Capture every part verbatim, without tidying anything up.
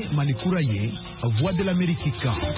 Malikuraye, Voix de l'Amérique.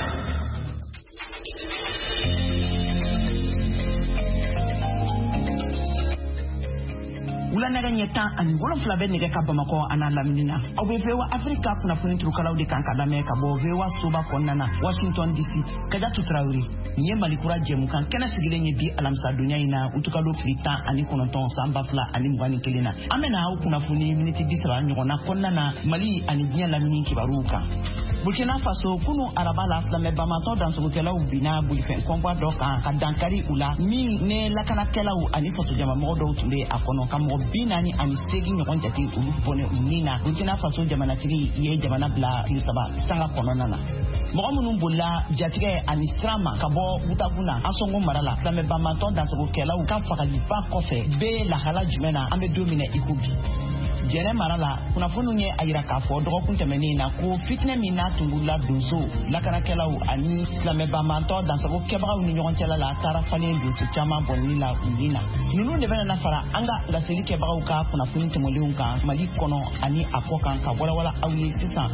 Ulanaga nyeta ani wolofla be nege ka Bamako ana laminina obevewa Afrika kuna funi turukala de kanka dame ka bovewa soba konnana Washington D C kaja tutrauri nye Malikura jemu kan kena sigile nye bi alamsa dunya ina utukalo klita ani kononton samba fla ani mwani kelena amena au kuna funi miniti bisaba nyona konnana Mali ani biya lamini kibaruka Burkina Faso kunu araba la flame bamato dans ce kela ubina bulifen komba doka ka dankari ula mi ne lakana kela u ani faso jama modo tunde akono kamo binani ani segi nyokon jati ulu bone unina Burkina Faso jamana tiri ye jamana bla kilisaba sanga kononana mo munun bolla jatige ani strama kabo utaguna asongo marala flame bamato dans ce kela u ka fakali pa kofe be la hala jumena ambe domine ikubi Jene marala kuna funu nye ayira kafo dogo kuntemeni na ko fitne mina tungula dozo lakana kelau ani slame bamanto dan sabo kebra uni nyon tela la tara fane do chama bonni la unina nunu de bana nafara anga la seli kebra uka kuna funu temoli unka mali kono ani akoka ka wala wala awli sisa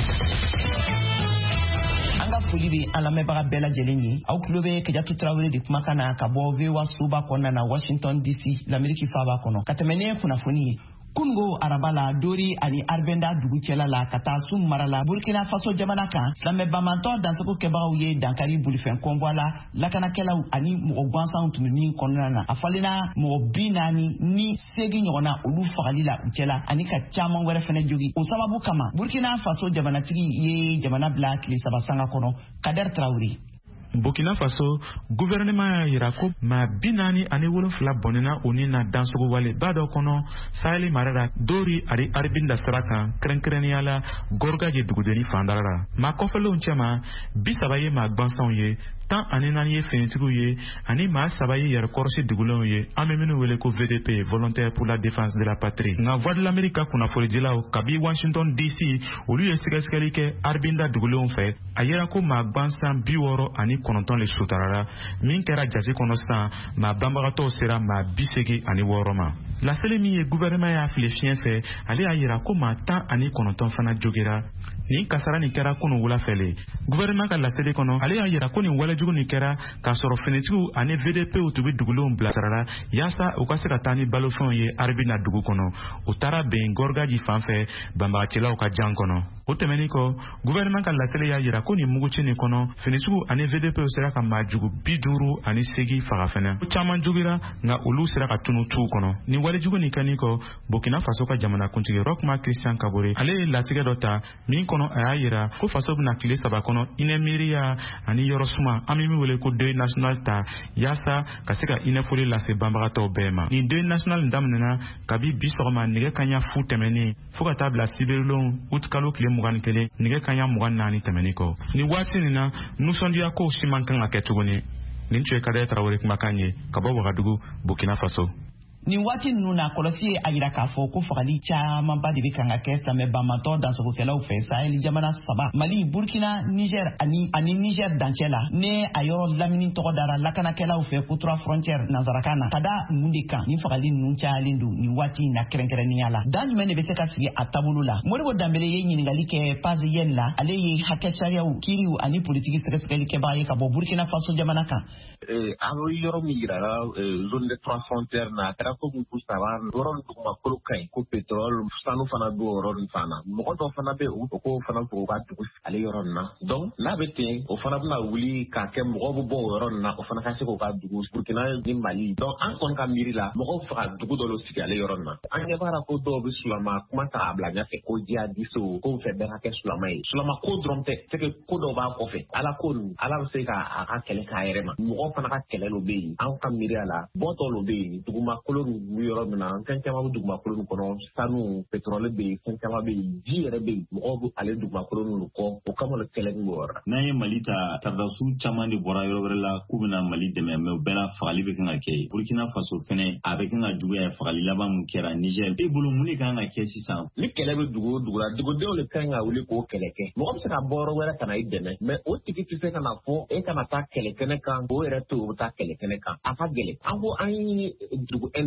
anga fulibi alame baga bela jelenyi au klobe ke jatu trawele di kumakana ka bove wa suba kona na Washington D C l'Amérique faba kono katemene kuna funi Kungo arabala dori ani arbenda dugu cela la kata sum marala Burkina Faso jamana kan slame bamanto dans ce que baouye dankari bulifen konvoila lakana kela ani mo gwansa untumini konana afalina mo binani ni segi nyona olu fagali la cela ani ka chama were fene jogi o sababu kama Burkina Faso jamana tigi ye jamana black li sabasanga kono Kader Traoré Burkina Faso gouvernement Irako ma binani ani wolofla bonena onina dansogo wale bado kono saheli marara dori ari arbinda saraka krenkreniala gorga je dugudeni fandara ma kofelo nchema bisabaye ma gbansan ye tan anina ye fenitigu ye ani ma sabaye yer korsi dugulon ye ameminu wele ko V D P volontaire pour la défense de la patrie na voix de l'Amérique kuna folidila o kabi Washington D C olu ye sigeskeli ke arbinda dugulon fe ayera ko ma gbansan biworo ani kononton le sutarara min kera jasi kono san ma bambagato sera ma bisegi ani woroma la selemi ye gouvernement ya flefien fe ale ayera ko ma tan ani kononton fana jogera ni kasara ni kera kono wula fele gouvernement ka la sele kono ale ayera ko ni wala jugu ni kera ka soro fenetigu ani V D P utubi dugulon blasarara yasa o ka se ka tani balofon ye arbina dugu kono o tara ben gorga ji fanfe bambagachila o ka jan kono o temeni ko gouvernement ka la sele ya yera ko ni mugu chini kono fenetigu ani V D P o sera ka majugu biduru ani segi faga fene o chaman jugira nga ulu sera ka tunu tu kono ni wale jugu ni kaniko Burkina Faso ka jamana kuntigi Rockma Christian Kabore ale latige dota min kono aya yera ko faso bina kile saba kono ine miria ani yorosuma amimi wele ko deux national ta yasa kasika ine foli la se bambagato bema ni deux national ndamnena kabi bisoroma nige kanya fu temeni fuka tabla sibelon utkalo kile mugan kele nige kanya mugan nani temeni ko ni wati nina nusondia ko simankan aketuguni ninchwe Kader Traoré kumakanye kabo wagadugu Burkina Faso ni wati nuna kolosi ayira kafo ko fagali chama ba de kanga kesa me bamato dans ce kela ou fesa eli jamana saba Mali Burkina Niger ani ani Niger dancela ne ayo lamini to dara lakana kela ou fe ko trois frontières nazarakana kada mundika ni fagali nuncha lindu ni wati na krenkere ni ala dan mene be seka sigi atabulula morigo dambele ye nyini ngali ke pazi yenla ale ye hakesharia u kiriu ani politiki sekeskeli ke baye ka bo Burkina Faso jamana kan eh aro yoro migrara zone de trois frontières na ko mu pusaban doron dugma ko kay ko petrol sanu fana do ron fana mo ko fana be o ko fana ko ka dugu ale yoron na donc na bete o fana na wuli ka ke mo bo bo ron na o fana ka se ko ka dugu Burkina ni Mali donc an kon ka miri la mo ko fa dugu do lo sigi ale yoron na an ya bara ko do bi sulama kuma ta abla nya fe ko dia diso ko fe be ka ke sulama yi sulama ko dromte te ke ko do ba ko fe ala ko ala se ka aka kele ka yere ma mo ko fana ka kele lo be an ka miri ala bo to lo be duguma ko yoro mina kan kama duguma kolon kono sanu petrole be kan kama be jire be mo ale duguma kolon ko o kama le kelen ngora naye malita tardasu chama de bora yoro la kubina Mali de me bela fagali be kan ke Burkina Faso fene avec nga jugu ya fagali laba mu kera Niger be bulu muni kan nga ke sisan ni kele be dugu dugura dugu de le kan nga wuli ko keleke mo se ka boro wera kana ideme me o tiki ti fe kana fo e kana ta keleke ne kan o era to ta keleke ne kan afa gele ango an dugu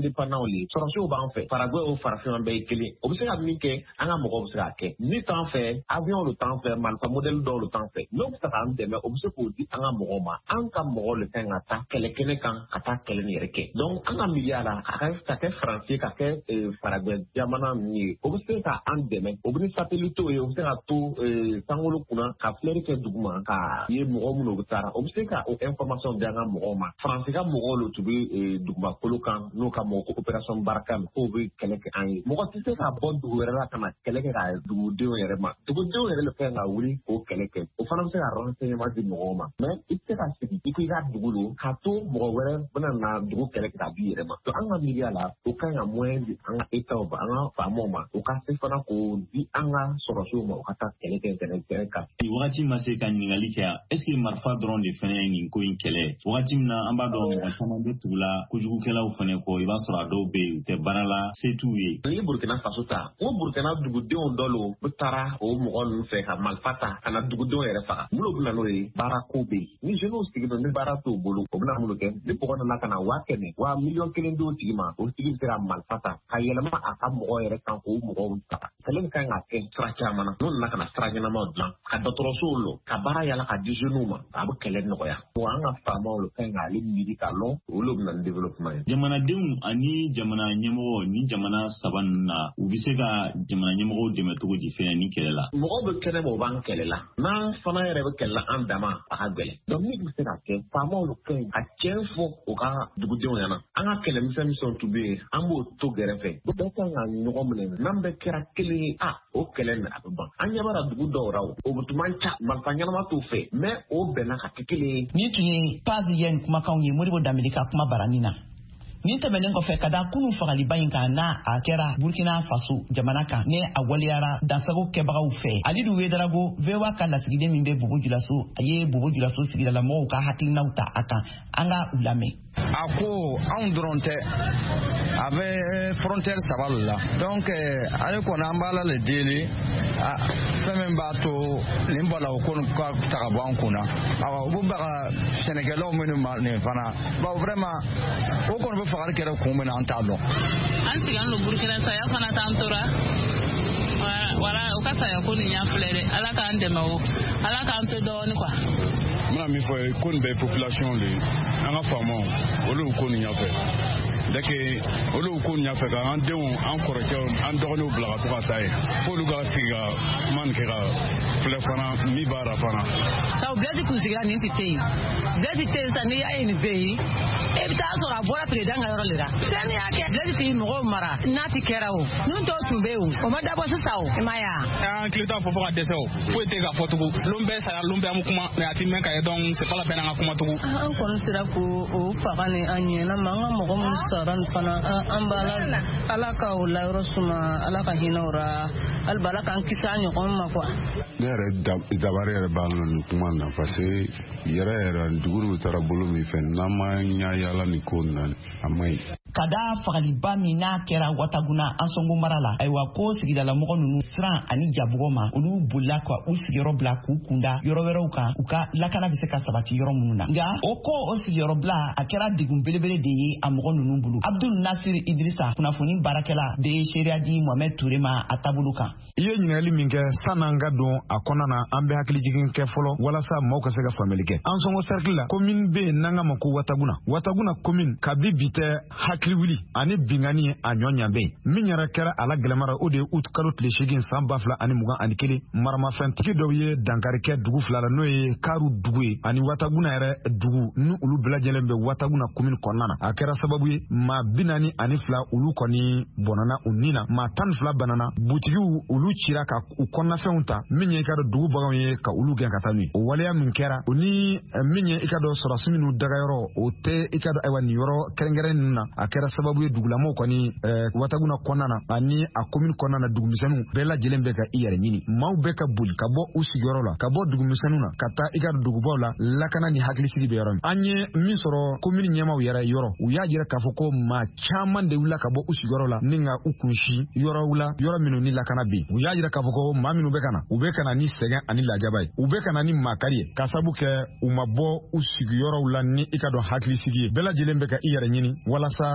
indépendant li sɔrɔsiw b'an fɛ Paraguay o farafin bɛɛ ye kelen o bɛ se ka min kɛ an ka mɔgɔw bɛ se ka kɛ ni t'an fɛ avion lu t'an fɛ marifa modèle dɔw lu t'an fɛ n'o bɛ se k'an dɛmɛ o bɛ se k'o di an ka mɔgɔw ma an ka mɔgɔw le kan ka taa kɛlɛ kɛnɛ kan ka taa kɛlɛ nin yɛrɛ kɛ donc an ka miliya la a ka ka kɛ faransi ka kɛ Paraguay jamana min ye o bɛ se ka an dɛmɛ o bɛ ni satellite ye o bɛ se ka to sankolo kunna ka filɛri kɛ duguma ka ye mɔgɔ minnu bɛ taara o bɛ se ka o information di an ka mɔgɔw ma faransi ka mɔgɔw lu tun bɛ dugumakolo kan n'o ka mɔgɔ ko opération Barkhane k'o bɛ kɛlɛ kɛ an ye mɔgɔ tɛ se ka bɔ dugu wɛrɛ la ka na kɛlɛ kɛ ka dugudenw yɛrɛ ma dugudenw yɛrɛ le fɛn ka wuli k'o kɛlɛ kɛ o fana bɛ se ka renseignement di mɔgɔw ma mais i tɛ se ka sigi i ko i ka dugu don ka to mɔgɔ wɛrɛ bɛna na dugu kɛlɛ kɛ ka di yɛrɛ ma donc an ka miliya la o kan ka moyen di an ka état an ka faamaw ma o ka se fana k'o di an ka sɔrɔsiw ma o ka taa kɛlɛ kɛ kɛlɛ kɛlɛ kan. Wagati ma se ka ɲininkali kɛ est ce que marifa dɔrɔn de fɛnɛ ye nin ko in kɛlɛ wagati min na an b'a dɔn mɔgɔ caman bɛ tugu la kojugukɛlaw fɛnɛ kɔ i b'a sɔrɔ a dɔw bɛ yen u tɛ baara la se t'u ye. Ni Burkina Faso ta o Burkina dugudenw dɔ lo u taara o mɔgɔ ninnu fɛ ka marifa ta ka na dugudenw yɛrɛ faga minnu bɛ na n'o ye baara ko bɛ yen ni jeunes sigilen ni baara t'u bolo o bɛna mun kɛ ni mɔgɔ nana ka na waa kɛmɛ waa miliyɔn kelen d'o tigi ma o tigi bɛ se ka marifa ta ka yɛlɛma a ka mɔgɔ yɛrɛ kan k'o mɔgɔw faga kɛlɛ min kan ka kɛ sira caman na n'o nana ka na sira ɲɛnamaw dilan ka dɔgɔtɔrɔsow lɔ ka baara yala ka di jeunes ma a bɛ kɛlɛ nɔgɔya wa an ka faamaw lo kan k'ale miiri ka lɔn olu bɛ na ni développement ye. Jamanadenw ani jamana ɲɛmɔgɔ ni jamana saba ninnu na u bɛ se ka jamana ɲɛmɔgɔw dɛmɛ cogo di fɛnɛ ni kɛlɛ la. Mɔgɔw bɛ kɛnɛ ma o b'an kɛlɛ la n'an fana yɛrɛ bɛ kɛlɛ la an dama a ka gɛlɛn donc min bɛ se ka kɛ faamaw lo kan ka tiɲɛ fɔ o ka dugudenw ɲɛna an ka kɛlɛ misɛn misɛnw tun bɛ yen an b'o to gɛrɛfɛ bɛɛ kan ka ɲɔgɔn minɛ n'an bɛɛ kɛra kelen ye a o kɛlɛ nin a bɛ ban an ɲɛ b'a dugu dɔw la o bɛ tuma ca marifa ɲɛnama t'u fɛ mais o bɛnna ka kɛ kelen ye. Ni tun ye Paz Yen kumakanw ye Modibo Dambele ka kuma barani na. Nin tɛmɛnen kɔfɛ ka da kunun fagaliba in kan n'a a kɛra Burkina Faso jamana kan ni a waliyara dansago kɛbagaw fɛ. Alidu Wederago V O A ka lasigiden min bɛ Bobo Dioulasso a ye Bobo Dioulasso sigidala mɔgɔw ka hakilinaw ta a kan an ka u lamɛn. A ko anw dɔrɔn tɛ a bɛ frontière saba de la donc ale kɔni an b'a la le deli fɛn min b'a to nin balawu ko ka ta ka bɔ an kun na u bɛ baga sɛnɛkɛlaw minnu ma nin fana bon vraiment o kɔni bɛ fagali kɛra kun min na an t'a dɔn. An sigilen don Burkina saya fana t'an tora wala o ka saya ko nin y'a filɛ dɛ ala k'an dɛmɛ o ala k'an to dɔɔnin quoi. N bɛna min fɔ ye ko nin bɛɛ ye population de ye an ka faamaw olu ko nin ɲɛfɛ deke olu ko nin ɲɛfɛ ka an denw an kɔrɔkɛw an dɔgɔninw bila ka to ka taa ye f'olu ka sigi ka kuma nin kɛ ka filɛ fana min b'a la fana. Sabu Blaise kun sigira nin tɛ yen Blaise tɛ yen sisan n'i y'a ye nin bɛɛ ye e bɛ taa sɔrɔ a bɔra président ka yɔrɔ de la fɛn min y'a kɛ Blaise tɛ mɔgɔw mara n'a tɛ kɛra o ninnu tɔw tun bɛ yen o ma dabɔ sisan o i ma ye wa. An hakili t'a fɔ fo ka dɛsɛ o foyi tɛ k'a fɔ tugun lon bɛɛ sara lon bɛɛ an bɛ kuma mais a ti mɛn ka ye donc c'est pas la peine an ka kuma tugun. An kɔni sera ko o faga ni an ɲɛna ma an ka mɔgɔ minnu sara nin fana an b'a la ala ka o layɔrɔ suma ala ka hinɛ o la hali ala k'an kisi an ɲɔgɔn ma quoi. Ne yɛrɛ dabari yɛrɛ b'a la nin kuma na parce que yɛrɛ yɛrɛ dugu taara bolo min fɛ n'an ma ɲa yala nin ko na a ma ɲi. Ka da fagaliba min n'a kɛra Wataguna Ansongo mara la ayiwa ko sigidala mɔgɔ ninnu siran ani jabugo ma olu bolila ka u sigiyɔrɔ bila k'u kunda yɔrɔ wɛrɛw kan u ka lakana bɛ se ka sabati yɔrɔ minnu na nka o ko o sigiyɔrɔ bila a kɛra degun belebele de ye a mɔgɔ ninnu bolo. Abdul Nasir Idrissa kunnafoni baarakɛla bɛ seereya di Mohamed Touré ma a taabolo kan. I ye ɲininkali min kɛ san'an ka don a kɔnɔna na an bɛ hakilijigin kɛ fɔlɔ walasa maaw ka se ka faamuyali kɛ. Ansongo cercle la commune bɛ yen n'an ka ma ko Wataguna. Wataguna commune kabi bi tɛ hakili wuli ani bingani a ɲɔ ɲanbɛ min yɛrɛ kɛra a la gɛlɛmara o de ye août kalo tile seegin san ba fila ani mugan ani kelen maramafɛntigi dɔw ye dankari kɛ dugu fila la n'o ye Karu dugu ye ani Wataguna yɛrɛ dugu ni olu bɛɛ lajɛlen bɛ Wataguna commune kɔnɔna na a kɛra sababu ye maa bi naani ani fila olu kɔni bɔnana u ni na maa tan ni fila banana butigiw olu cira ka u kɔnɔnafɛnw ta min ye i ka dɔn dugu baganw ye ka olu gɛn ka taa n'u ye o waleya min kɛra o ni min ye i ka dɔn sɔrɔsi minnu dagayɔrɔ o tɛ i ka dɔn ayiwa nin yɔrɔ kɛrɛnkɛrɛn ninnu na a kɛra sababu ye dugulamɔgɔw kɔni Wataguna kɔnɔna na ani a commune kɔnɔna na dugumisɛnninw bɛɛ lajɛlen bɛ ka i yɛrɛ ɲini maaw bɛ ka boli ka bɔ u sigiyɔrɔ la ka bɔ dugumisɛnninw na ka taa i ka dugubaw la lakana ni hakilisigi bɛ yɔrɔ min an ye min sɔrɔ commune ɲɛmaw yɛrɛ yɔrɔ u y'a jira k'a fɔ ko maa caman de wulila ka bɔ u sigiyɔrɔ la ni ka u kunsi yɔrɔw la yɔrɔ minnu ni lakana bɛ yen u y'a jira k'a fɔ ko maa minnu bɛ ka na u bɛ ka na ni sɛgɛn ani lajaba ye u bɛ ka na ni makari ye ka sabu kɛ u ma bɔ u sigiyɔrɔw la ni i ka dɔn hakilisigi ye bɛɛ lajɛlen bɛ ka i yɛrɛ ɲini walasa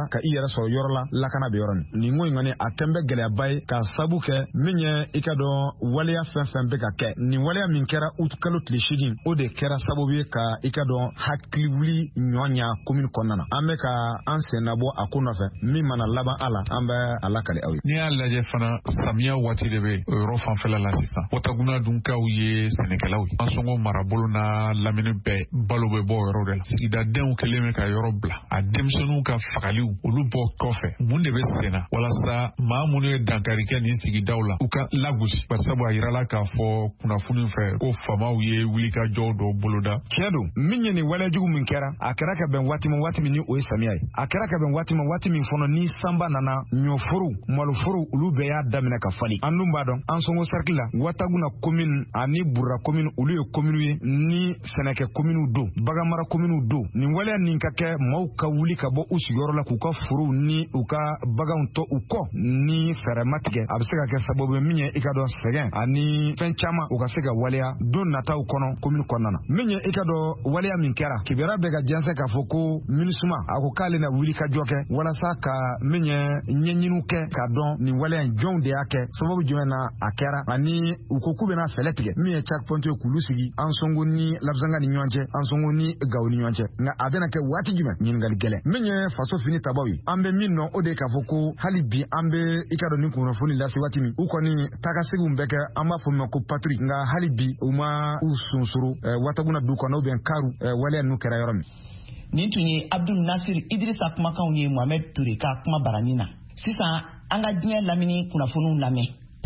ka i yɛrɛ sɔrɔ yɔrɔ la lakana bɛ yɔrɔ nin nin ko in kɔni a kɛn bɛ gɛlɛyaba ye ka sabu kɛ min ye i ka dɔn waleya fɛn fɛn bɛ ka kɛ nin waleya min kɛra ut kalo tile seegin o de kɛra sababu ye ka i ka dɔn hakili wuli ɲɔ ɲa commune kɔnɔna na an bɛ ka an sen nabɔ a ko nɔfɛ min mana laban a la an bɛ a lakale aw ye. N'i y'a lajɛ fana samiya waati de bɛ o yɔrɔ fanfɛla la sisan Wataguna dunkaw ye sɛnɛkɛlaw ye an sɔngɔ marabolo na lamini bɛɛ balo bɛ bɔ o yɔrɔ de la sigidadenw kɛlen bɛ ka yɔrɔ bila a denmisɛnninw ka fagaliw olu bɔ kɔfɛ mun de bɛ senna walasa maa minnu ye dankari kɛ nin sigidaw la u ka lagosi basabu a yirala k'a fɔ kunnafoni fɛ ko famaw ye wulikajɔw dɔw boloda. Tiɲɛ don min ye nin waleyajugu min kɛra a kɛra ka bɛn waati ma waati min ni o ye samiya ye a kɛra ka bɛn waati ma waati min fɔlɔ ni sanba nana ɲɔforo maloforo olu bɛɛ y'a daminɛ ka fali an dun b'a dɔn an sɔngɔ sariki la Wataguna commune ani Burra commune olu ye commune ye ni sɛnɛkɛ commune don baganmara commune don nin waleya nin ka kɛ maaw ka wuli ka bɔ u sigiyɔrɔ la k'u ka forow ni u ka baganw tɔ u kɔ ni fɛɛrɛ ma tigɛ a bɛ se ka kɛ sababu ye min ye i ka dɔn sɛgɛn ani fɛn caman u ka se ka waleya don nataw kɔnɔ commune kɔnɔna na min ye i ka dɔn waleya min kɛra kibaruya bɛ ka jɛnsɛn k'a fɔ ko MINUSMA a ko k'ale na wuli ka jɔ kɛ walasa ka min ye ɲɛɲiniw kɛ k'a dɔn nin waleya in jɔnw de y'a kɛ sababu jumɛn na a kɛra ani u ko k'u bɛna fɛlɛ tigɛ min ye checkpoint ye k'ulu sigi an sɔngo ni Labzanga ni ɲɔgɔn cɛ an sɔngo ni Gawo ni ɲɔgɔn cɛ nka a bɛna kɛ waati jumɛn ɲininkali gɛlɛn min ye faso fini tabaw ye an bɛ min nɔ o de k'a fɔ ko hali bi an bɛ i ka dɔn ni kunnafoni lase waati min u kɔni tagaseginw bɛ kɛ an b'a fɔ ma ko patrouille nka hali bi u ma u sunsuru Wataguna du kɔnɔ u bɛn karu waleya ninnu kɛra yɔrɔ min. Nin tun ye Abdul Nasir Idrissa kumakanw ye Mohamed Toure ka kuma barani na sisan an ka diɲɛ lamini kunnafoniw lamɛn.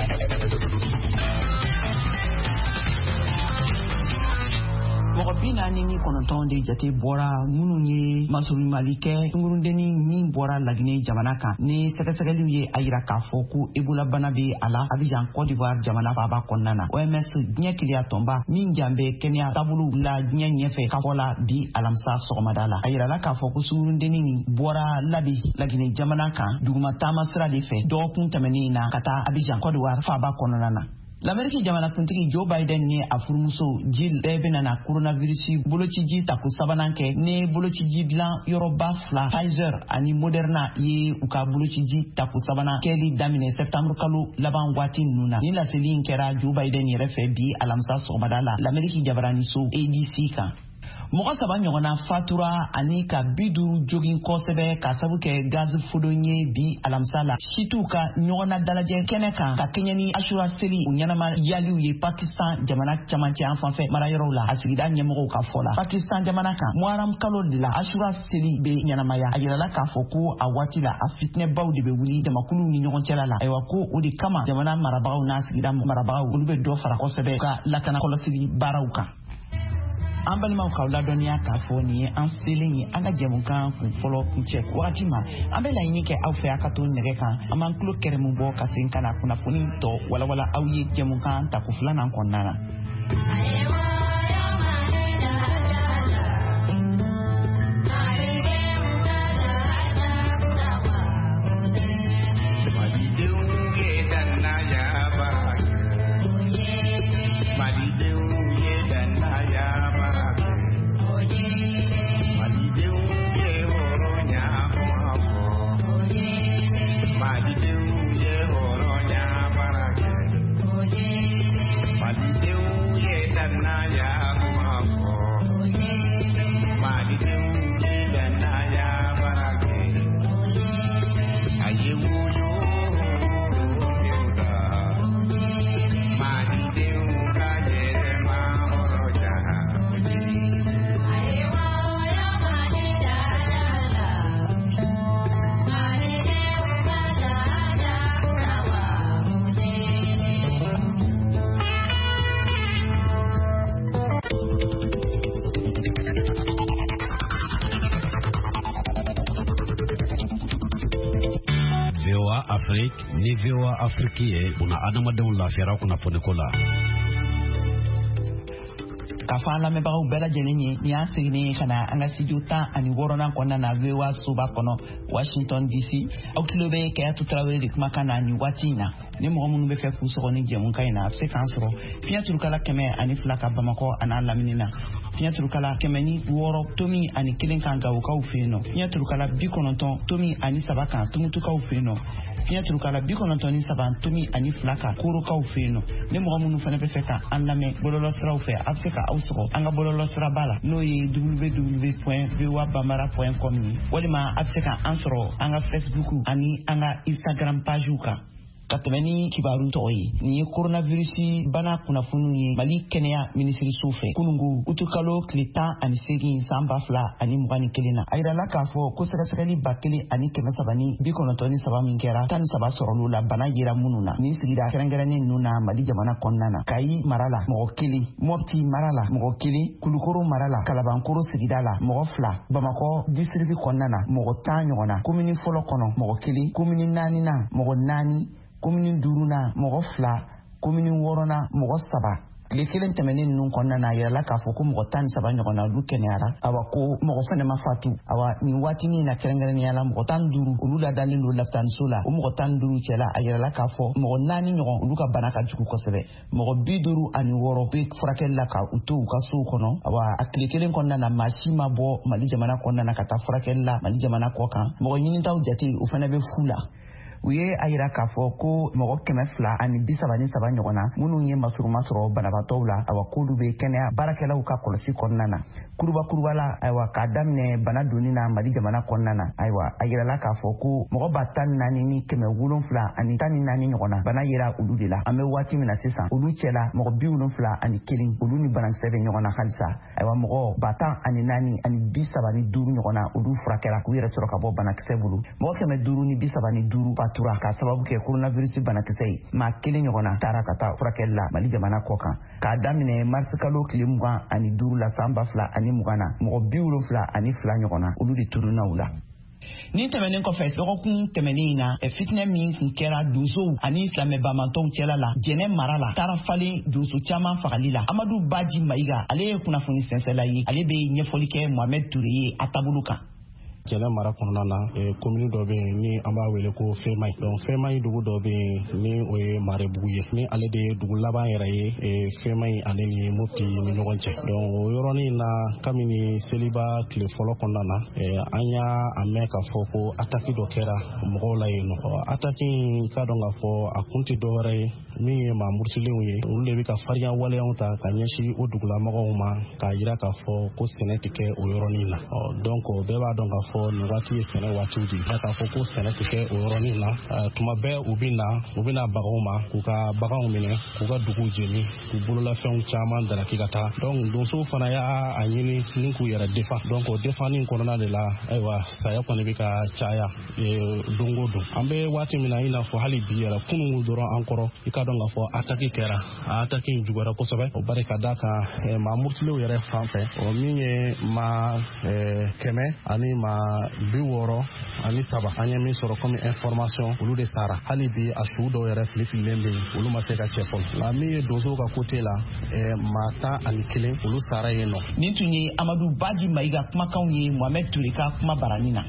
Mɔgɔ bi naani ni kɔnɔntɔn de jate bɔra minnu ye masurumali kɛ tungurundenni min bɔra Laginɛ jamana kan ni sɛgɛsɛgɛliw ye a yira k'a fɔ ko Ebola bana bɛ a la Abidjan Côte d'Ivoire jamana faaba kɔnɔna na O M S diɲɛ keleya tɔnba min jan bɛ kɛnɛya taabolo la diɲɛ ɲɛfɛ ka fɔ la bi alamisa sɔgɔmada la a yirala k'a fɔ ko tungurundenni bɔra Labi Laginɛ jamana kan duguma taama sira de fɛ dɔgɔkun tɛmɛnen na ka taa Abidjan Côte d'Ivoire faaba kɔnɔna na. L'Amérique jamanakuntigi Joe Biden ni a furumuso Jill bɛɛ bɛna na coronavirus bolociji tako sabanan kɛ ni bolociji dilan yɔrɔba fila Pfizer ani Moderna ye u ka bolociji tako sabanan kɛli daminɛ septembre kalo laban waati ninnu na ni laseli in kɛra Joe Biden yɛrɛ fɛ bi alamisa sɔgɔmada la l'Amérique jabaraniso A B C kan. Mɔgɔ saba ɲɔgɔnna fatura ani ka bi duuru jogin kosɛbɛ ka sabu kɛ gaz fodon ye bi alamisa la situ ka ɲɔgɔnna dalajɛ kɛnɛ kan ka kɛɲɛ ni Ashura seli u ɲɛnama yaliw ye Pakistan jamana camancɛ an fanfɛ mara yɔrɔw la a sigida ɲɛmɔgɔw ka fɔ la Pakistan jamana kan Muharram kalo de la Ashura seli bɛ ɲɛnamaya a yirala k'a fɔ ko a waati la a fitinɛbaw de bɛ wuli jamakuluw ni ɲɔgɔn cɛla la ayiwa ko o de kama jamana marabagaw n'a sigida marabagaw olu bɛ dɔ fara kosɛbɛ ka lakana kɔlɔsili baaraw kan. An balimaw k'aw ladɔnniya k'a fɔ nin ye an selen ye an ka jɛmukan kun fɔlɔ kun cɛ wagati ma an bɛ laɲini kɛ aw fɛ a ka to nɛgɛ kan an b'an tulo kɛrɛmu bɔ ka segin ka na kunnafoni tɔ walawala aw ye jɛmukan tako filanan kɔnɔna na. ni V O A Afrique ye buna adamadenw lafiyara kunnafoni ko la. ka fa la meba u bela jelenye ni asini kana anga studio ta ani worona kona na vewa suba kono Washington D C au kilobe ke atu travel dik makana ni watina ni mo munu be fe ku so ni jemu kaina se kansro fiya turkala keme ani flaka bamako ana laminina fiya turkala keme ni woro tomi ani kelen kanga u ka u feno fiya turkala bikononton tomi ani sabaka tumutu ka u feno fiya turkala bikononton ni saban tomi ani flaka kuru ka u feno ni mo munu fana be fe ka anlame bololo sra u fe afseka ausro anga bololo sra bala no yi w w w point v w bambara point com ni walima afseka ansro anga Facebook ani anga Instagram page uka katemeni kibaru toyi ni coronavirus bana kuna funu ye Mali Kenya ministry sofe kunungu utukalo klita ani segi samba fla ani mugani kelina ayira la kafo ko saka sakali bakeli ani keme sabani bikono toni saba minkera tan saba sorolu la bana yira mununa ni sigida serengere nuna Mali jamana konnana kai marala mo kili mopti marala mo kili kulukoro marala kalabankoro sigida la mo fla bamako district konnana mo tanyona komini folo kono mo kili komini nani na mo nani komini duruna mogo fla komini worona mogo saba le kelen temene nun konna na yala ka fo ko mogo tan saba nyona du kenara awa ko mogo fene mafatu awa ni wati ni na kerengere ni yala mogo tan duru ulula dalin lu laptan sula o mogo tan duru chela ayala ka fo mogo nani nyogo uluka banaka juku ko sebe mogo biduru ani woro be furakella ka utu ka su kono awa akle kelen konna na masima bo Mali jamana konna na kata furakella Mali jamana ko kan mogo nyini taw jati u fene be fula uye ayira kafo ko mogo keme fla ani bisaba ni saba nyogona munu ye masuru masoro banabato la awa kulu be kenya barakela uka kolosi konnana kuruba kuruba la aywa kadamne bana dunina Mali jamana konnana aywa ayira la kafo ko mogo batan nani ni keme wulun fla ani tani nani nyogona bana yira ulu de la ame wati mina sisa ulu chela mogo bi wulun fla ani killing ulu ni banan sebe nyogona khalsa aywa mogo batan ani nani ani bisaba ni duru nyogona ulu frakela ku yira soro ka bo bana kisebulu mogo keme duru ni bisaba ni duru tura ka sababu ke coronavirus bana kisei ma kile nyogona tara kata furakella Mali jamana koka ka damine mars kalo klimuga ani duru la samba fla ani mugana mo biulo fla ani fla nyogona ulu di turuna ula ni temenen ko fe ko kun temenina e fitna min kun kera duso ani islame bamanton chela la jene marala tara fali duso chama fagalila Amadou Badji Maiga ale kuna funi sensela yi ale be nyefoli ke Mohamed Touré atabuluka Kɛlɛ mara kɔnɔna na commune dɔ bɛ yen ni an b'a wele ko Fɛmayi donc Fɛmayi dugu dɔ bɛ yen ni o ye Marebugu ye ni ale de ye dugu laban yɛrɛ ye Fɛmayi ale ni Mopti ni ɲɔgɔn cɛ donc o yɔrɔnin na kabini seliba tile fɔlɔ kɔnɔna na an y'a a mɛn k'a fɔ ko attaque dɔ kɛra mɔgɔw la yen nɔ attaque in ka dɔn k'a fɔ a kun tɛ dɔwɛrɛ ye min ye maa murutilenw ye olu de bɛ ka farinya waleyaw ta ka ɲɛsin o dugulamɔgɔw ma k'a jira k'a fɔ ko sɛnɛ tɛ kɛ o yɔrɔnin na donc bɛɛ b'a dɔn k'a fɔ nin waati ye sɛnɛ waatiw de ye k'a fɔ ko sɛnɛ tɛ kɛ o yɔrɔnin na tuma bɛɛ u bɛ na u bɛ na baganw ma k'u ka baganw minɛ k'u ka duguw jeni k'u bololafɛnw caman daraki ka taa donc donsow fana y'a a ɲini ni k'u yɛrɛ defa donc o defanni kɔnɔna de la ayiwa saya kɔni bɛ ka caya don o don an bɛ waati min na i n'a fɔ hali bi yɛrɛ kununko dɔrɔn an kɔrɔ i ka dɔn k'a fɔ attaque kɛra a attaque in juguyara kosɛbɛ o bari ka d'a kan maa murutilenw yɛrɛ fan fɛ o min ye maa kɛmɛ ani maa bi wɔɔrɔ ani saba an ye min sɔrɔ comme information olu de sara hali bi a su dɔw yɛrɛ fili fililen bɛ yen olu ma se ka cɛ fɔlɔ nka min ye donsow ka côté la maa tan ani kelen olu sara yen nɔ. nin tun ye Amadou Badji Maiga kumakanw ye Mohamed Touré ka kuma barani na.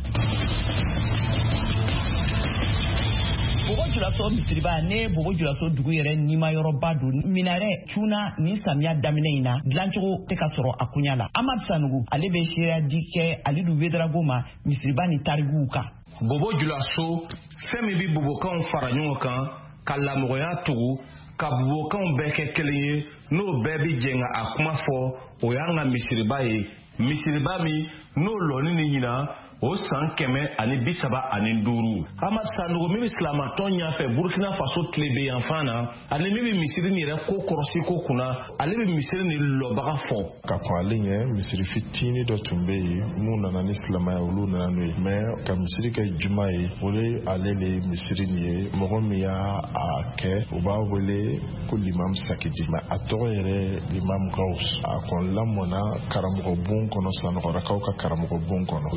Bobo Julaso misiriba ne Bobo Julaso dugu yɛrɛ nima yɔrɔba don minare cuna ni samiya daminɛ in na dilancogo tɛ ka sɔrɔ a kunya la Amad Sanogo ale bɛ seereya di kɛ Alidu Wedrago ma misiriba ni tariguw kan. Bobo Julaso fɛn min bɛ bobokanw fara ɲɔgɔn kan ka lamɔgɔya tugu ka bobokanw bɛɛ kɛ kelen ye n'o bɛɛ bɛ jɛn ka a kuma fɔ o y'an ka misiriba ye misiriba min n'o lɔni ni ɲinan o san kɛmɛ ani bi saba ani duuru Amad Sanogo min bɛ silamatɔn ɲɛfɛ Burkina Faso tile bɛ yan fan na ani min bɛ misiri nin yɛrɛ ko kɔrɔsi ko kunna ale bɛ misiri nin lɔbaga fɔ. Ka kɔn ale ɲɛ misiri fitinin dɔ tun bɛ yen mun nana ni silamaya olu nana n'o ye mais ka misiri kɛ juma ye o ye ale de ye misiri nin ye mɔgɔ min y'a kɛ u b'a wele ko Limam Sakidi mais a tɔgɔ yɛrɛ Limam Gaus a kɔn lamɔna karamɔgɔ bon kɔnɔ Sanɔgɔrakaw ka karamɔgɔ bon kɔnɔ o yɔrɔ la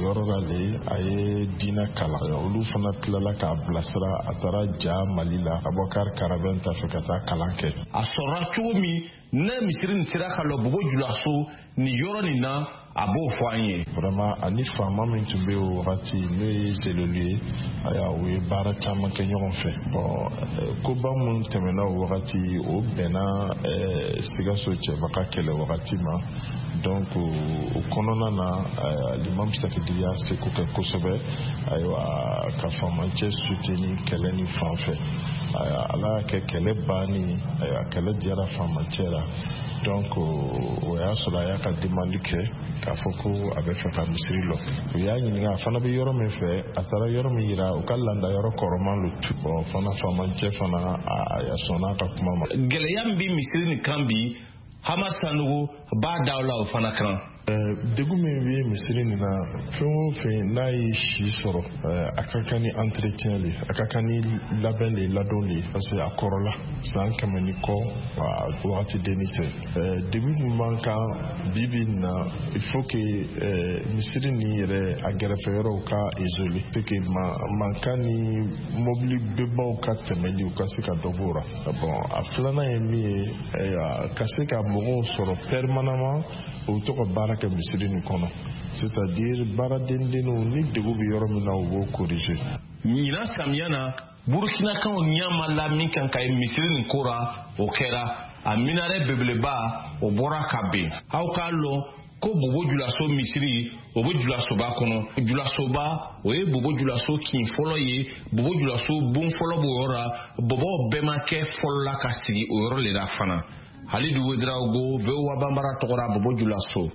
le a ye diinɛ kalan olu fana tilala k'a bilasira a taara ja Mali la Abubakar Karaben ta fɛ ka taa kalan kɛ a sɔrɔla cogo min ne misiri nin sera ka lɔ Bobo Julaso ni yɔrɔ nin na a b'o fɔ an ye vraiment ani faama min tun bɛ o wagati n'o ye Selolu ye aya o ye baara caman kɛ ɲɔgɔn fɛ bon koba mun tɛmɛna o wagati o bɛnna Sikaso cɛbaga kɛlɛ wagati ma donc o kɔnɔna na Limam Sakidi y'a seko kɛ kosɛbɛ ayiwa ka faamacɛ soutenir kɛlɛ ni fan fɛ ala y'a kɛ kɛlɛ banni kɛlɛ diyara faamacɛ la donc o y'a sɔrɔ a y'a ka demande kɛ k'a fɔ ko a bɛ fɛ ka misiri lɔ o y'a ɲininka a fana bɛ yɔrɔ min fɛ a taara yɔrɔ min yira u ka landa yɔrɔ kɔrɔman lo tu bon fana faamacɛ fana a sɔnna ka kuma ma gɛlɛya min bɛ misiri nin kan bi Hama Sanogo b'a da la o fana kan degun min bɛ misiri nin na fɛn o fɛn n'a ye si sɔrɔ a ka kan ni entretien le a ka kan ni labɛn le ladon le parce que a kɔrɔla san kɛmɛ ni kɔ wagati denni tɛ degun min b'an kan bi bi in na il faut que misiri nin yɛrɛ a gɛrɛfɛ yɔrɔw ka isoler c'est que mankan ni mobili bebaw ka tɛmɛli u ka se ka dɔ b'o la bon a filanan ye min ye ka se ka mɔgɔw sɔrɔ permanemment u bɛ to ka baara kɛ misiri nin kɔnɔ c'est-à-dire baaradendenw ni degun bɛ yɔrɔ min na u b'o corriger ɲinan samiya na Burukinakanw ɲɛma la min kan ka ye misiri nin ko ra o kɛra a minarɛ belebeleba o bɔra ka ben aw k'a lɔn ko Bobo Julaso misiri o bɛ Julasoba kɔnɔ Julasoba o ye Bobo Julaso kin fɔlɔ ye Bobo Julaso bon fɔlɔ b'o yɔrɔ la bɔbɔw bɛɛ ma kɛ fɔlɔ la ka sigi o yɔrɔ le la fana Halidu Wedraogo V O A Bambara tɔgɔra Bobo Julaso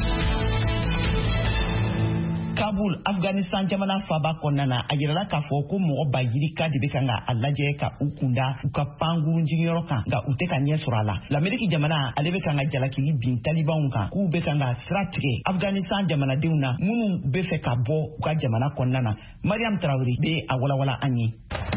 Kabul, Afghanistan jamana faba kɔnɔna a yirala k'a fɔ ko mɔgɔ bayirika de bɛ kan ka a lajɛ ka u kunda u ka pankuru jigiyɔrɔ kan nka u tɛ ka ɲɛ sɔrɔ a la l'Amérique jamana ale bɛ kan ka jalakili bin talibanw kan k'u bɛ kan ka sira tigɛ Afghanistan jamanadenw na minnu bɛ fɛ ka bɔ u ka jamana kɔnɔna na Mariam Traoré bɛ a walawala an ye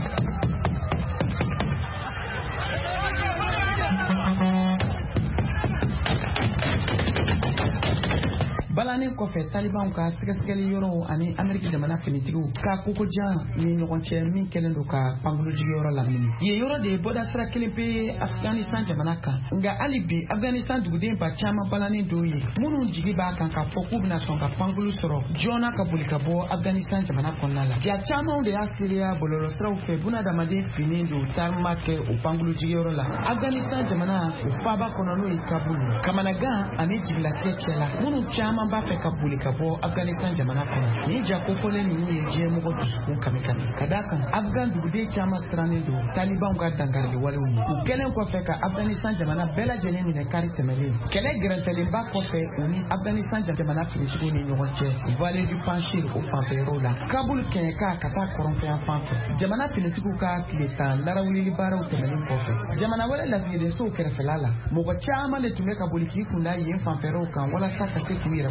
balanin kɔfɛ talibanw ka sɛgɛsɛgɛli yɔrɔ ani Amérique jamana finitigiw ka kokojan ni ɲɔgɔn cɛ min kɛlen don ka pankuru jigiyɔrɔ lamini yen yɔrɔ de bɔda sira kelen pe Afghanistan jamana kan nka hali bi Afghanistan duguden ba caman balanin dɔw ye minnu jigi b'a kan ka fɔ k'u bɛna sɔn ka pankuru sɔrɔ joona ka boli ka bɔ Afghanistan jamana kɔnɔna la ja camanw de y'a seliya bɔlɔlɔsiraw fɛ bunadamaden finnen don taama kɛ o pankuru jigiyɔrɔ la Afghanistan jamana o faaba kɔnɔ n'o ye Kabul kamanagan ani jigilatigɛ cɛ la minnu caman b'a fɛ ka boli ka bɔ Afghanistan jamana kɔnɔ ni ja kofɔlen ninnu ye diɲɛ mɔgɔ dusukun kami kami ka d'a kan Afghan duguden caman sirannen don talibanw ka dangarili walew ye u kɛlen kɔfɛ ka Afghanistan jamana bɛɛ lajɛlen minɛ kari tɛmɛlen kɛlɛ gɛrɛntɛlenba kɔfɛ u ni Afghanistan jamana finitigiw ni ɲɔgɔn cɛ Vallée du Panjshir o fanfɛ yɔrɔw la Kabul kɛɲɛka ka taa kɔrɔnfɛyan fanfɛ jamana finitigiw ka tile tan larawulili baaraw tɛmɛlen kɔfɛ jamana wɛrɛ lasigidensow kɛrɛfɛla la mɔgɔ caman de tun bɛ ka boli k'i kunda yen fanfɛyɔrɔw kan walasa ka se k'u yɛrɛ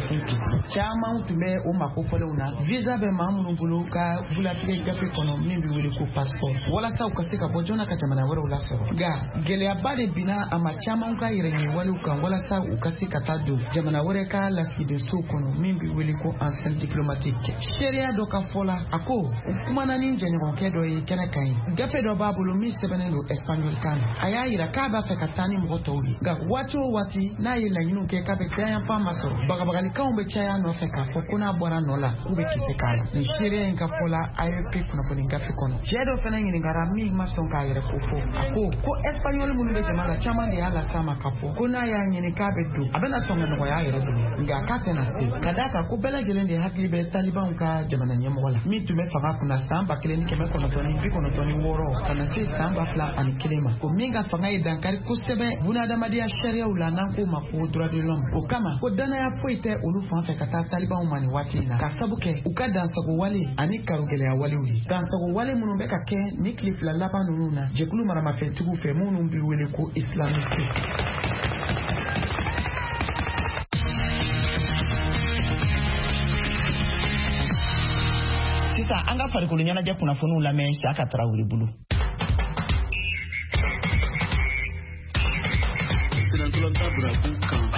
caman tun bɛ o makofɔlenw na visa bɛ maa minnu bolo ka bulatigɛ gafe kɔnɔ min bɛ wele ko passeport walasa u ka se ka bɔ joona ka jamana wɛrɛw lasɔrɔ nka gɛlɛyaba de binna a ma caman ka yɛrɛ ɲiniwalew kan walasa u ka se ka taa don jamana wɛrɛ ka lasigidensow kɔnɔ min bɛ wele ko enceinte diplomatique seereya dɔ ka fɔ la a ko u kumana ni jɛɲɔgɔnkɛ dɔ ye kɛnɛ kan ye gafe dɔ b'a bolo min sɛbɛnnen don espagnol kan na a y'a yira k'a b'a fɛ ka taa ni mɔgɔ tɔw ye nka waati o waati n'a ye laɲiniw kɛ k'a bɛ dayanfan masɔrɔ bagabagalikaw bɛ caya nɔfɛ k'a fɔ ko n'a bɔra nɔ la k'u bɛ kisɛ k'a la nin seereya in ka fɔ la A E P kunnafoni gafe kɔnɔ cɛ dɔ fana ɲininkara min ma sɔn k'a yɛrɛ ko fɔ a ko ko espagnol minnu bɛ jama la caman de y'a las'a ma k'a fɔ ko n'a y'a ɲini k'a bɛ don a bɛna sɔn ka nɔgɔya a yɛrɛ bolo nka k'a tɛna se ka d'a kan ko bɛɛ lajɛlen de hakili bɛ talibanw ka jamana ɲɛmɔgɔ la min tun bɛ fanga kunna san ba kelen ni kɛmɛ kɔnɔntɔn ni bi kɔnɔntɔn ni wɔɔrɔ ka na se san ba fila ani kelen ma o min ka fanga ye dankari kosɛbɛ bunadamadenya sariyaw la n'an k'o ma ko droit de l'homme o kama ko danaya foyi tɛ olu fan fɛ ka taa talibanw ma nin waati in na ka sabu kɛ u ka dansago wale ani karogɛlɛya walew ye dansago wale minnu bɛ ka kɛ ni tile fila laban ninnu na jɛkulu maramafɛntigiw fɛ minnu bɛ wele ko islamiste sisan an ka farikolo ɲɛnajɛ kunnafoniw lamɛn Saka Tarawele bolo. Sinan Tulanta Buraku kan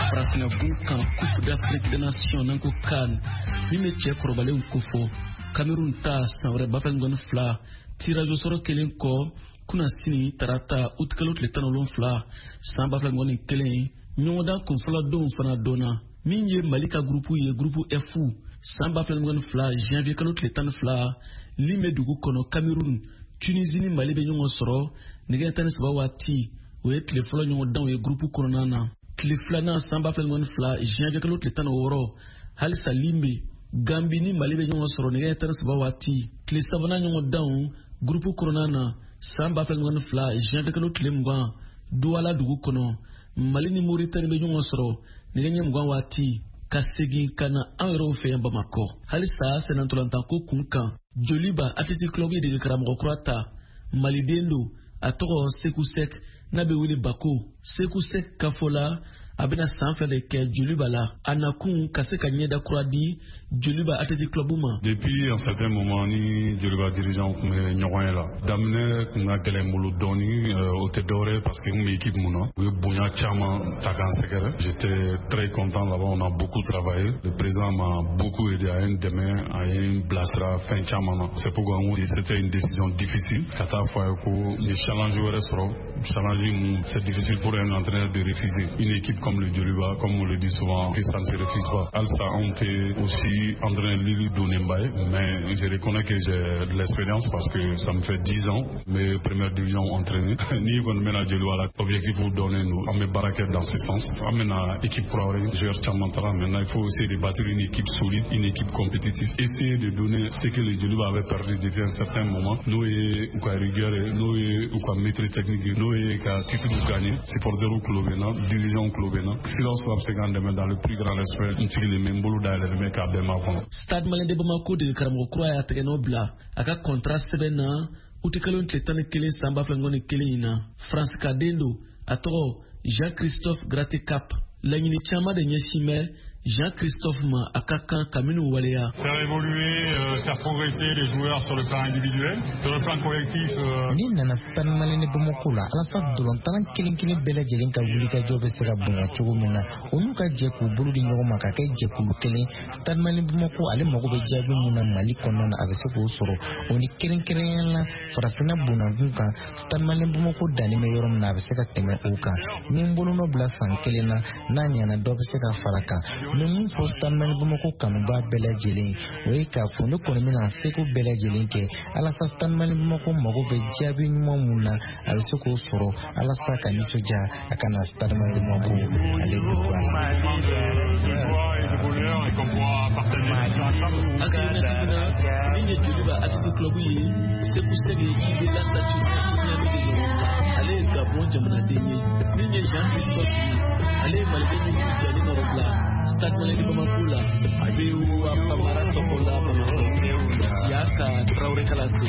farafina bun kan Coupe d'Afrique des Nations nanko kan ni me che korobale ukufo Cameroon ta sanre bafel ngon fla tirage au sort kelen ko kuna sini tarata utkalot le tanolon fla san bafel ngon kelen nyoda ko fla don fana dona minye malika groupe ye groupe F san bafel ngon fla janvier kalot le tan fla lime dugu kono Cameroon Tunisie ni Mali be nyongo soro nige tan saba wati we kle flo nyongo dan we groupe kono nana kle fla na san bafel ngon fla janvier kalot le tan woro hal salimbe Gambie ni Mali be nyongo soro nige tan saba wati kle savana nyongo dan groupe kono nana san bafel ngon fla janvier kalot le mwa douala dugu kono Mali ni Mauritanie be nyongo soro nige nyemwa wati kasegi kana enro fe Bamako halisa senantolantan ko kunkan Joliba Athletic Club de Karamoko Kroata Malidendo atoro Sekusek nabe wili Bako Sekusek Kafola abena sanfɛ de kɛ Joliba la anakun ka se ka ɲɛda kura di Joliba Athletic Club ma. Depuis un certain moment ni Joliba dirigeant kun bɛ ɲɔgɔn ye la daminɛ kun ka gɛlɛn bolo dɔɔni o tɛ dɔwɛrɛ parce que n bɛ équipe mun na u ye bonya caman ta k'an sɛgɛrɛ. J'étais très content là-bas, on a beaucoup travaillé, le président m'a beaucoup aidé à un demain à un bilasira fɛn caman na. C'est pourquoi n ko c'était une décision difficile ka taa fɔ a ye ko ni challenge wɛrɛ sɔrɔ challenge mun c'est difficile pour un entraîneur de refuser une équipe comme le Joliba, comme on le dit souvent, que ça ne se refuse pas. Alsa ont été aussi entraîné Lili Donembaye, mais je reconnais que j'ai de l'expérience parce que ça me fait dix ans. Mes premières divisions ont entraîné. Ni on mène à Joliba, l'objectif vous donner nous, on met baraquette dans ce sens. On mène à équipe pro, joueur Chamantara. Maintenant, il faut essayer de bâtir une équipe solide, une équipe compétitive. Essayer de donner ce que le Joliba avait perdu depuis un certain moment. Nous et ou quoi rigueur, nous et ou quoi maîtrise technique, nous et quoi titre de gagner. C'est pour zéro club, dirigeant club. Silence va se gagner dans le plus grand respect. Une tigre les mêmes boulot d'aller le mec à Bamako. Stade Malien de Bamako de Karamoko Kroya Tegenobla aka contraste bena utikalon tletane kele samba flangoni kele ina France Kadendo atoro Jean-Christophe Gratte-Cap l'année chama de Nyeshime Jean-Christophe Ma Akakan Kaminu Walea. Faire évoluer, euh, faire progresser les joueurs sur le plan individuel, sur le plan collectif. Ni nana Stade Malien de Bamako la ala fa dolon talan kelen kelen bela jelen ka wuli ka jobe sera bonya cogo min na onu ka je ku bulu di ɲɔgɔn ma ka kɛ jɛkulu kelen Stade Malien Bamako ale mago bɛ jaabi mun na Mali kɔnɔna na a bɛ se k'o sɔrɔ o ni kɛrɛnkɛrɛnnenya la farafina bunakun kan Stade Malien Bamako danni bɛ yɔrɔ min na a bɛ se ka tɛmɛ o kan ni n bolo nɔ bila san kelen na n'a ɲɛna dɔ bɛ se ka fara kan mɛ mun fɔ Stade Malien Bamako kanuba bɛɛ lajɛlen o ye k'a fɔ ne kɔni bɛna seko bɛɛ lajɛlen kɛ alasa Stade Malien Bamako mago bɛ jaabi ɲuman mun na a bɛ se k'o sɔrɔ alasa ka nisɔndiya a kana Stade Malien Bamako ale dugu a la. Akina Tigina, Ligne Joliba Athletic Club yi Sekusege ibe la statue ale Gabon jamana denye Ligne Jean-Christophe ale Malibeni Jali Norobla Stade Malien de Bamako la Abeu Apamara Tokola Bamako Siaka Traoré Kalasi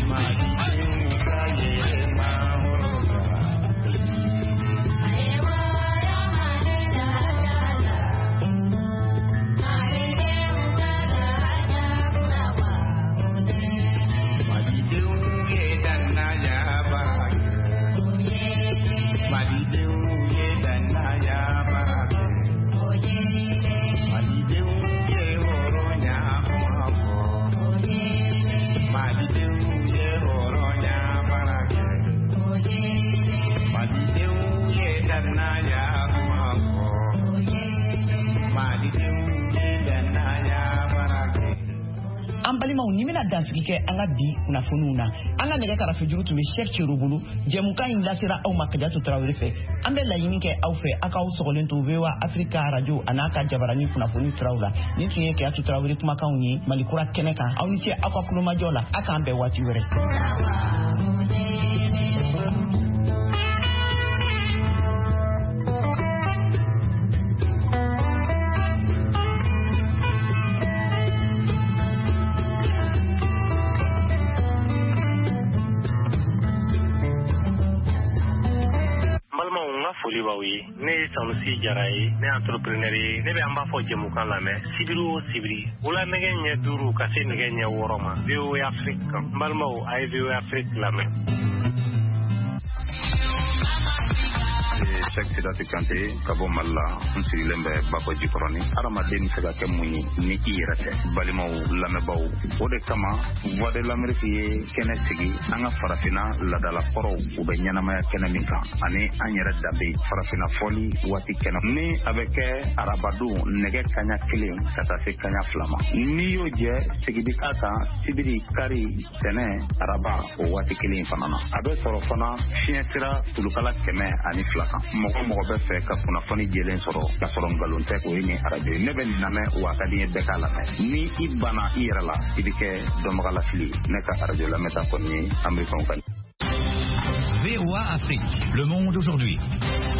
dansigi kɛ an ka bi kunnafoniw na an ka nɛgɛ karafe juru tun bɛ Cheikh Thierno bolo jɛmukan in lasera aw ma Kadiatou Traoré fɛ an bɛ laɲini kɛ aw fɛ aw k'aw sɔgɔlen to V O A Africa radio a n'a ka jabaranin kunnafoni siraw la nin tun ye Kadiatou Traoré kumakanw ye Malikura kɛnɛ kan aw ni ce aw ka kulomajɔ la a k'an bɛn waati wɛrɛ. ne ye Sanusi Jara ye ne entrepreneur ye ne bɛ an b'a fɔ jɛmukan lamɛn sibiri o sibiri wula nɛgɛ ɲɛ duuru ka se nɛgɛ ɲɛ wɔɔrɔ ma V O A Afrique kan n balimaw a ye V O A Afrique lamɛn. Chaque Sadati Kante ka bɔ Mali la n sigilen bɛ Bakɔ Jikɔrɔni. Adamaden bɛ se ka kɛ mun ye ni i yɛrɛ tɛ. Balimaw lamɛnbaaw, o de kama Voix de l'Amérique ye kɛnɛ sigi an ka farafinna ladalakɔrɔw u bɛ ɲɛnamaya kɛnɛ min kan ani an yɛrɛ danbe farafinna fɔli waati kɛnɛ ni a bɛ kɛ arabadon nɛgɛ kaɲa kelen ka taa se kaɲa fila ma. N'i y'o jɛ sigidi k'a kan sibiri kari tɛnɛ araba o waati kelen fana na. A bɛ sɔrɔ fana fiɲɛ sira tulukala kɛmɛ ani fila kan. Mɔgɔ mɔgɔ bɛ fɛ ka kunnafoni jɛlen sɔrɔ ka sɔrɔ nkalon tɛ o ye nin arajo ye. Ne bɛ nin lamɛn wa ka di n ye bɛɛ k'a lamɛn. Ni i banna i yɛrɛ la i bɛ kɛ dɔnbagalafili. Ne ka arajo lamɛnta kɔni ye Amerikɛnw ka. V O A Afrique, le monde aujourd'hui.